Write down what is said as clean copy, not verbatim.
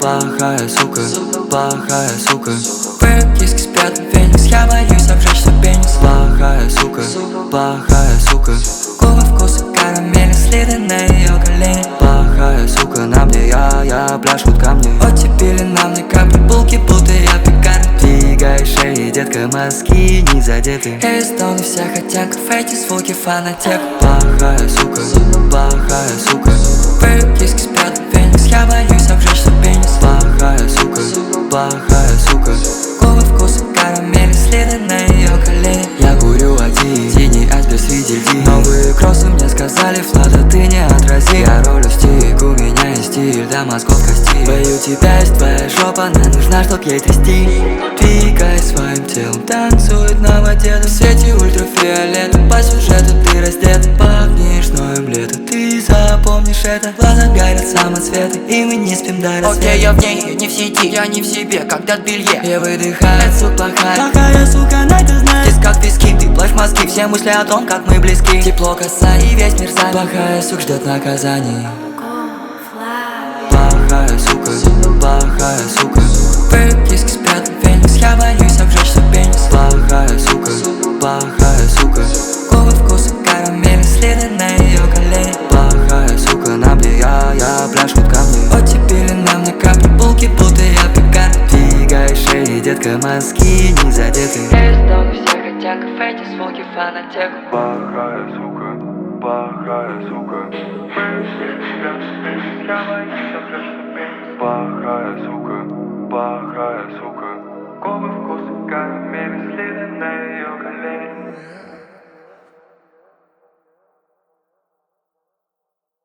Плохая сука, плохая сука. Киски спят на феникс, я боюсь обжечься пенис. Плохая сука, плохая сука. Губы вкуса карамели, следы на ее колени. Плохая сука, на мне я пляшут камни. Оттепили нам ни капли, булки, будто я пекарь. Двигай шеи, детка, мозги не задеты. Эвистон и вся хотя эти звуки фанатек. Плохая сука, плохая сука. Киски спят на феникс, я боюсь обжечься пенис. Плохая сука, плохая сука. Губы вкуса карамели, следы на ее колени. Я курю один, синий айсберг среди льдин. Новые кроссы мне сказали, Влада, ты не отрази. Я ролю стик, у меня есть стиль, до мозгов кости. Бою тебя, есть твоя жопа, она нужна, чтоб ей трясти. Двигай своим телом, танцует на воде. В свете ультрафиолета, по сюжету ты раздет. Пахнешь ноем лето, ты запомнишь это. Глаза горят самоцветы, и мы не спим до рассвета. Окей, я в ней, не в сети, я не в себе, когда в белье. Я выдыхаю, сука, плохая. Плохая сука, дай ты знаешь. Здесь как виски, ты плачь мозги. Все мысли о том, как мы близки. Тепло касается и весь мир занят. Плохая сука ждет наказаний. Плохая сука, плохая сука. Киски спят на феникс, я боюсь обжечься пенис. Плохая сука, плохая сука. Губы вкуса карамели, следы на ее колени. Плохая сука, на мне я пляшут камни. Оттепили нам ни капли, булки, будто я пекарь. Двигай шеи, детка, мозги не задеты. Эвистон и все хотя эти звуки фанатек. Плохая сука, плохая сука. Плохая сука, плохая сука. Губы вкуса карамели, следы на ее колени.